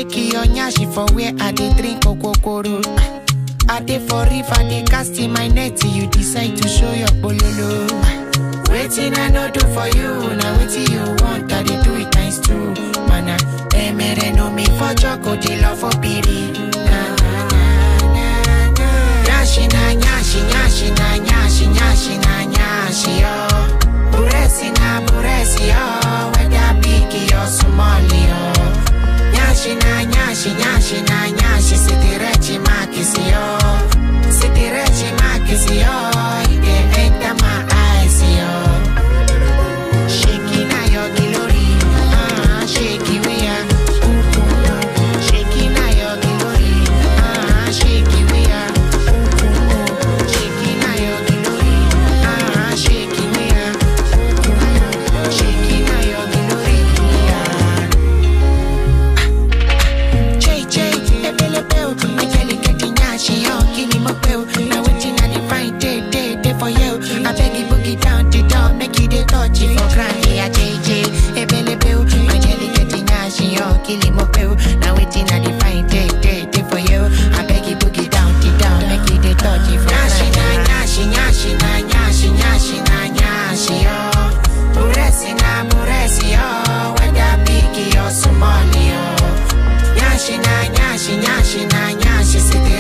shake your nyashi for where I dey drink okokoro. I dey for river, dey casting my net, you decide to show your bololo. Waiting I no do for you, now waiting you want, I dey do it times two. Mana, emere no me for choco, dey love for piri. Nyashi na nyashi, nyashi na nyashi, nyashi na nyashi yo. Buresi na buresi yo, whether big or small yo. Nyashi na nyashi, nyashi na nyashi, sitirechi makisi yo. Sitirechi makisi yo, ide enter my eyes yo. Shaking na your glory, shake it we are. Shaking na your glory, shake it we are. Shaking na your glory, shake it we are. Shaking na your glory, ebele peo, my jelly getting nyashi yo, kini mo peo. Now waiting I define day for you. I beg you boogie down the door, make you dey touch it for granny. JJ, ebele peo, my jelly getting nyashi yo, kini mo peo. Now waiting I define day for you. I beg you boogie down the door, make you dey touch it for granny. Nyashi na nyashi, nyashi na nyashi yo. Buresi yo, whether big or small yo. Nyashi na nyashi, nyashi na nyashi,